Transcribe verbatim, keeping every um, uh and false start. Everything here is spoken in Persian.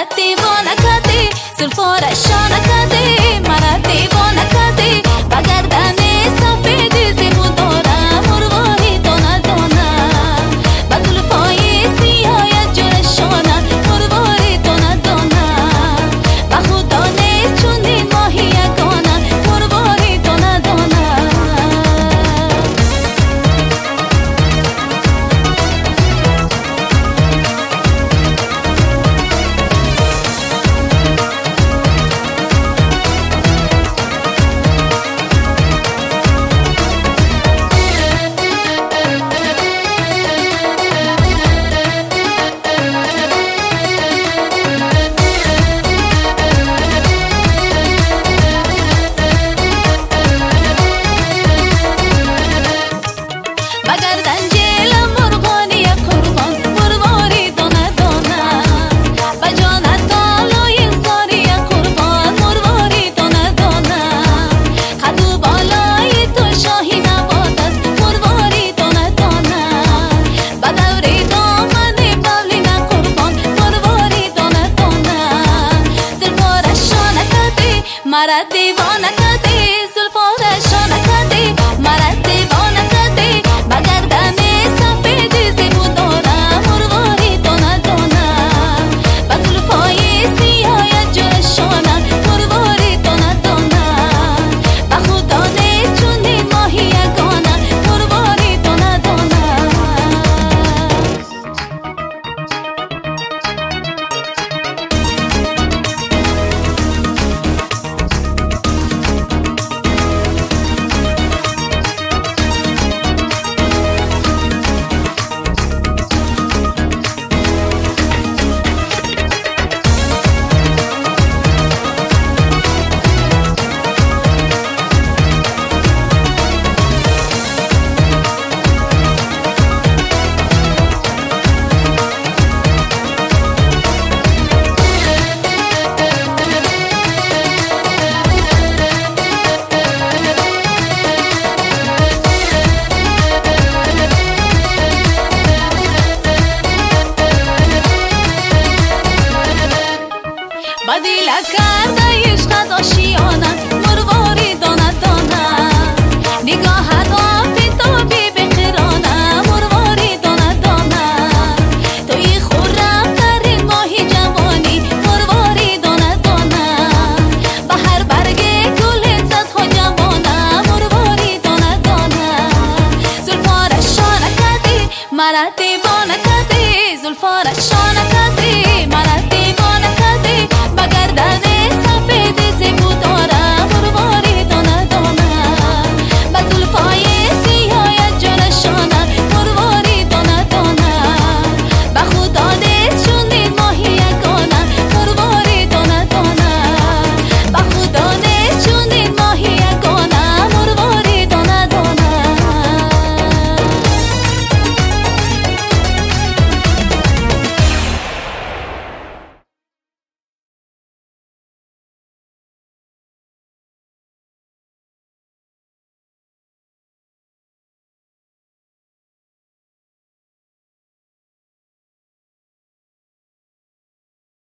دیوانه کردی، زلفارش شانه کردی، مرا دیوانه کردی. با گردن سفیدی زیبون دارم مرواری دانه دانه، با زلفای سیاه جرشانه مرواری دانه دانه. با خدا نیست چونین ماهی یگانه مرواری دانه دانه. مرا دیوانه کردی، زلفارش شانه کردی، مرا دیوانه کردی. با گردن سفیدی زیبون دارم مرواری دانه دانه، با زلفای سیاه جرشانه مرواری دانه دانه. با خدا نیست چونین ماهی یگانه مرواری دانه دانه. بدیل کرده عشقت آشیانه مرواری دانه دانه. نگاهت آفتابی بقرانه مرواری دانه دانه. توی خورم ترین ماهی جوانی مرواری دانه دانه. با هر برگ گل صدها جوانه مرواری دانه دانه. زلفارش شانه کردی، مرا دیوانه کردی، زلفارش شانه کردی.